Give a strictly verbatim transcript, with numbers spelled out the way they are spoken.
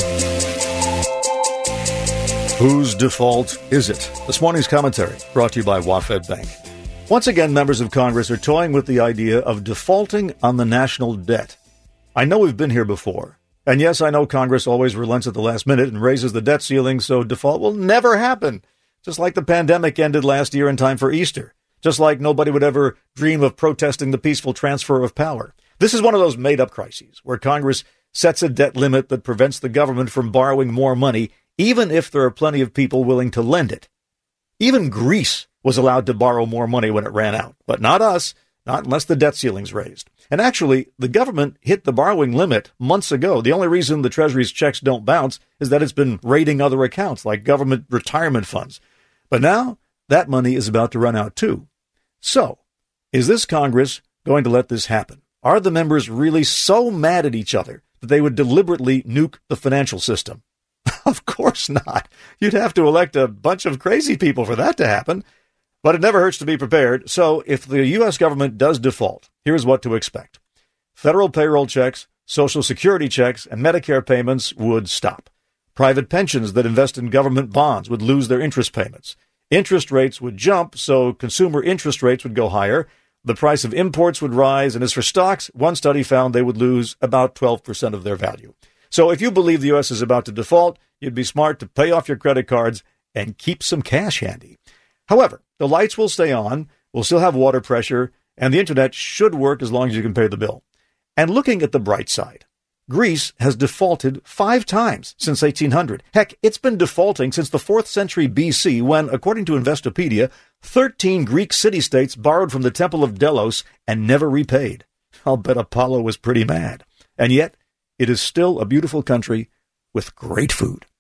Whose default is it? This morning's commentary brought to you by WaFd Bank. Once again, members of Congress are toying with the idea of defaulting on the national debt. I know we've been here before. And yes, I know Congress always relents at the last minute and raises the debt ceiling, so default will never happen. Just like the pandemic ended last year in time for Easter. Just like nobody would ever dream of protesting the peaceful transfer of power. This is one of those made-up crises where Congress sets a debt limit that prevents the government from borrowing more money, even if there are plenty of people willing to lend it. Even Greece was allowed to borrow more money when it ran out, but not us, not unless the debt ceiling's raised. And actually, the government hit the borrowing limit months ago. The only reason the Treasury's checks don't bounce is that it's been raiding other accounts, like government retirement funds. But now, that money is about to run out too. So, is this Congress going to let this happen? Are the members really so mad at each other that they would deliberately nuke the financial system? Of course not. You'd have to elect a bunch of crazy people for that to happen. But it never hurts to be prepared. So if the U S government does default, here's what to expect. Federal payroll checks, Social Security checks, and Medicare payments would stop. Private pensions that invest in government bonds would lose their interest payments. Interest rates would jump, so consumer interest rates would go higher. The price of imports would rise. And as for stocks, one study found they would lose about twelve percent of their value. So if you believe the U S is about to default, you'd be smart to pay off your credit cards and keep some cash handy. However, the lights will stay on, we'll still have water pressure, and the internet should work as long as you can pay the bill. And looking at the bright side, Greece has defaulted five times since eighteen hundred. Heck, it's been defaulting since the fourth century B C when, according to Investopedia, thirteen Greek city-states borrowed from the Temple of Delos and never repaid. I'll bet Apollo was pretty mad. And yet, it is still a beautiful country with great food.